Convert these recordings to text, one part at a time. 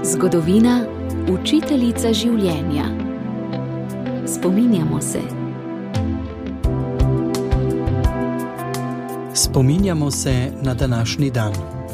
Zgodovina, učiteljica življenja. Spominjamo se. Spominjamo se na današnji dan.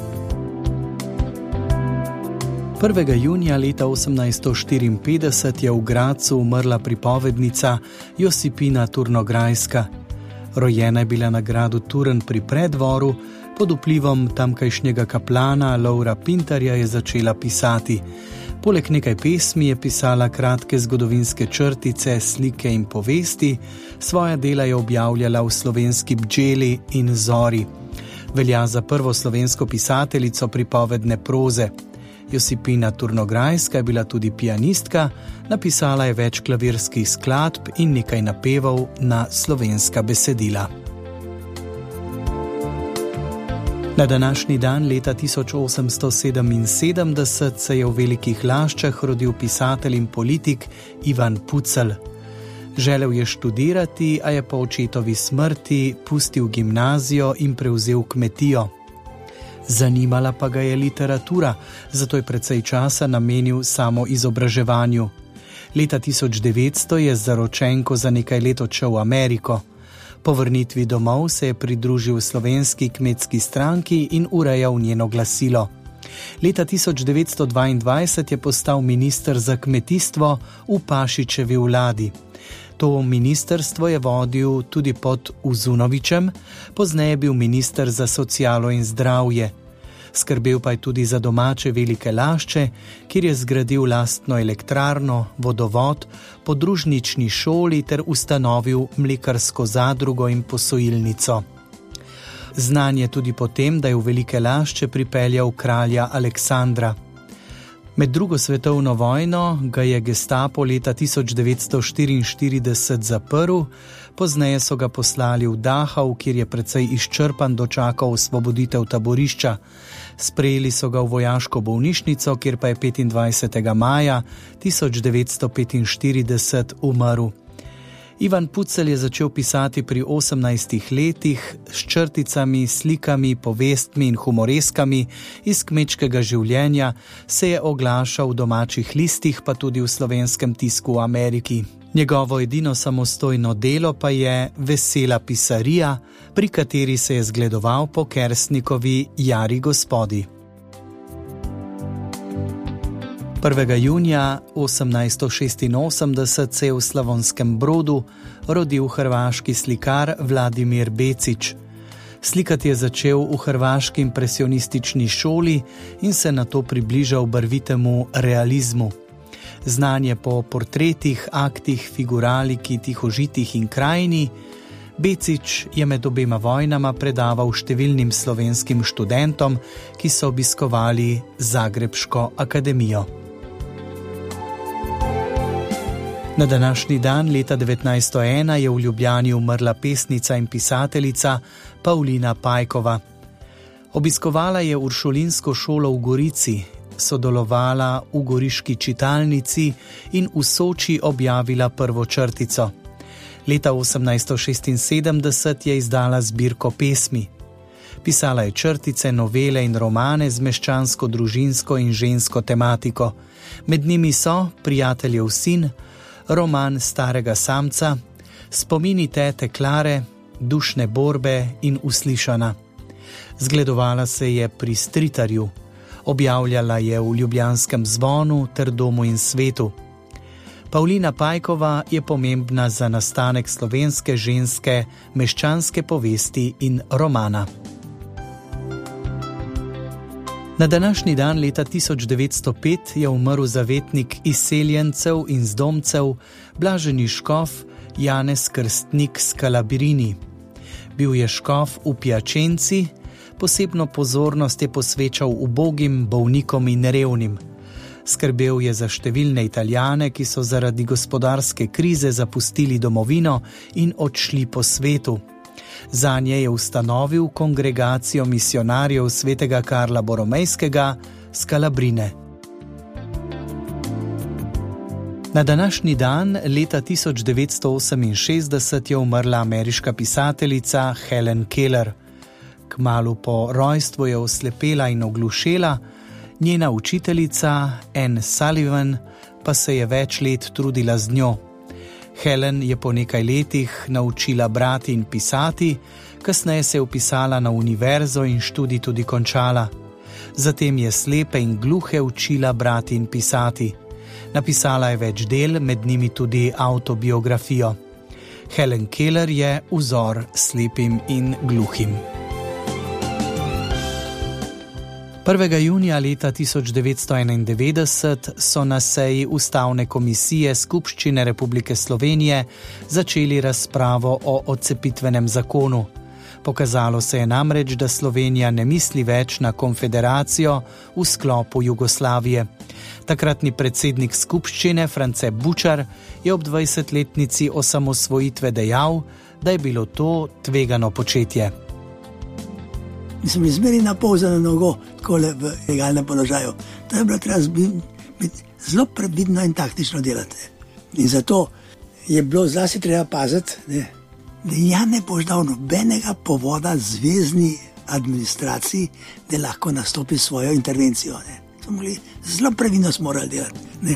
1. junija leta 1854 je v Gradcu umrla pripovednica Josipina Turnograjska. Rojena je bila na gradu Turn pri Preddvoru, pod vplivom tamkajšnjega kaplana Lovra Pintarja je začela pisati. Poleg nekaj pesmi je pisala kratke zgodovinske črtice, slike in povesti, svoja dela je objavljala v Slovenski bdželi in Zori. Velja za prvo slovensko pisateljico pripovedne proze. Josipina Turnograjska je bila tudi pianistka, napisala je več klavirskih skladb in nekaj napevov na slovenska besedila. Na današnji dan leta 1877 se je v Velikih Laščah rodil pisatelj in politik Ivan Pucelj. Želel je študirati, a je po očetovi smrti pustil gimnazijo in prevzel kmetijo. Zanimala pa ga je literatura, zato je precej časa namenil samo izobraževanju. Leta 1900 je z zaročenko za nekaj let odšel v Ameriko. Po vrnitvi domov se je pridružil Slovenski kmetski stranki in urejal njeno glasilo. Leta 1922 je postal minister za kmetijstvo v Pašičevi vladi. To ministrstvo je vodil tudi pod Uzunovičem, pozneje je bil minister za socialo in zdravje. Skrbel pa je tudi za domače Velike Lašče, kjer je zgradil lastno elektrarno, vodovod, podružnični šoli ter ustanovil mlekarsko zadrugo in posojilnico. Znan je tudi po tem, da je v Velike Lašče pripeljal kralja Aleksandra. Med drugo svetovno vojno ga je gestapo leta 1944 zaprl, pozneje so ga poslali v Dachau, kjer je precej izčrpan dočakal osvoboditev taborišča. Sprejeli so ga v vojaško bolnišnico, kjer pa je 25. maja 1945 umrl. Ivan Pucelj je začel pisati pri 18 letih s črticami, slikami, povestmi in humoreskami iz kmečkega življenja, se je oglašal v domačih listih, pa tudi v slovenskem tisku v Ameriki. Njegovo edino samostojno delo pa je Vesela pisarija, pri kateri se je zgledoval po Kersnikovi Jari gospodi. 1. junija 1886 se je v Slavonskem Brodu rodil hrvaški slikar Vladimir Becić. Slikati je začel v hrvaški impresionistični šoli in se nato približal barvitemu realizmu. Znan je po portretih, aktih, figuraliki, tihožitih in krajini. Becić je med obema vojnama predaval številnim slovenskim študentom, ki so obiskovali Zagrebško akademijo. Na današnji dan leta 1901 je v Ljubljani umrla pesnica in pisateljica Pavlina Pajkova. Obiskovala je uršulinsko šolo v Gorici, sodelovala v goriški čitalnici in v Soči objavila prvo črtico. Leta 1876 je izdala zbirko pesmi. Pisala je črtice, novele in romane z meščansko, družinsko in žensko tematiko. Med njimi so Prijateljev sin, roman Starega samca, Spomini tete Klare, Dušne borbe in Uslišana. Zgledovala se je pri Stritarju, objavljala je v Ljubljanskem zvonu ter Domu in svetu. Pavlina Pajkova je pomembna za nastanek slovenske ženske meščanske povesti in romana. Na današnji dan leta 1905 je umrl zavetnik izseljencev in zdomcev, blaženi škof Janez Krstnik Scalabrini. Bil je škof v Piačenci, posebno pozornost je posvečal ubogim, bolnikom in revnim. Skrbel je za številne Italijane, ki so zaradi gospodarske krize zapustili domovino in odšli po svetu. Zanje je ustanovil kongregacijo misionarjev svetega Karla Boromejskega Scalabrine. Na današnji dan leta 1968 je umrla ameriška pisateljica Helen Keller. Kmalu po rojstvu je oslepela in oglušela, Njena učiteljica, Anne Sullivan, pa se je več let trudila z njo. Helen je po nekaj letih naučila brati in pisati, kasneje se je vpisala na univerzo in študij tudi končala. Zatem je slepe in gluhe učila brati in pisati. Napisala je več del, med njimi tudi avtobiografijo. Helen Keller je vzor slepim in gluhim. 1. junija leta 1991 so na seji Ustavne komisije Skupščine Republike Slovenije začeli razpravo o odcepitvenem zakonu. Pokazalo se je namreč, da Slovenija ne misli več na konfederacijo v sklopu Jugoslavije. Takratni predsednik skupščine France Bučar je ob 20-letnici osamosvojitve dejal, da je bilo to tvegano početje. Mislim, izmeri na pol za nogo, takole v legalnem položaju. To je bilo treba biti zelo previdno in taktično delati. In zato je bilo zlasti treba paziti, da ja ne boš dal nobenega povoda zvezni administraciji, da lahko nastopi svojo intervencijo. Zelo previdno smo morali delati.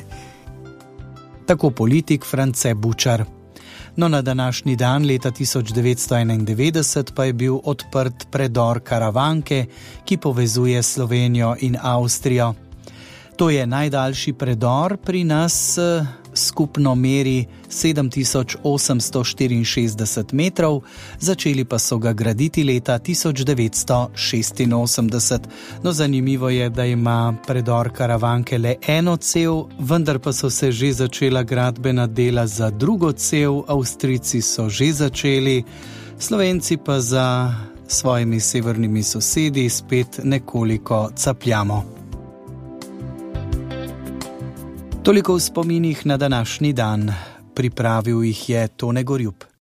Tako politik France Bučar. No, na današnji dan leta 1991 pa je bil odprt predor Karavanke, ki povezuje Slovenijo in Avstrijo. To je najdaljši predor pri nas, skupno meri 7864 metrov, začeli pa so ga graditi leta 1986. No, zanimivo je, da ima predor Karavanke le eno cev, vendar pa so se že začela gradbena dela za drugo cev, Avstrijci so že začeli, Slovenci pa za svojimi severnimi sosedi spet nekoliko capljamo. Toliko v spominih na današnji dan. Pripravil jih je Tone Gorjup.